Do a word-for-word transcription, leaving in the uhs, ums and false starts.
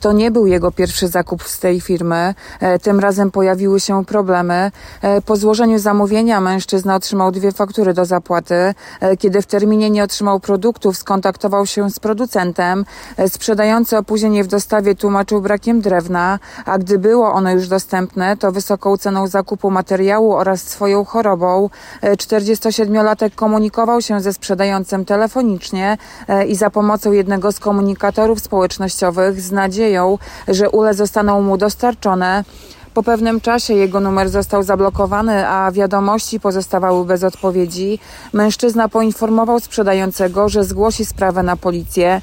To nie był jego pierwszy zakup z tej firmy. Tym razem pojawiły się problemy. Po złożeniu zamówienia mężczyzna otrzymał dwie faktury do zapłaty. Kiedy w terminie nie otrzymał produktów, skontaktował się z producentem. Sprzedający opóźnienie w dostawie tłumaczył brakiem drewna, a gdy było ono już dostępne, to wysoką ceną zakupu materiału oraz swoją chorobą. czterdziestosiedmiolatek komunikował się ze sprzedającym telefonicznie i za pomocą jednego z komunikatorów społecznościowych z nadzieją, że ule zostaną mu dostarczone. Po pewnym czasie jego numer został zablokowany, a wiadomości pozostawały bez odpowiedzi. Mężczyzna poinformował sprzedającego, że zgłosi sprawę na policję.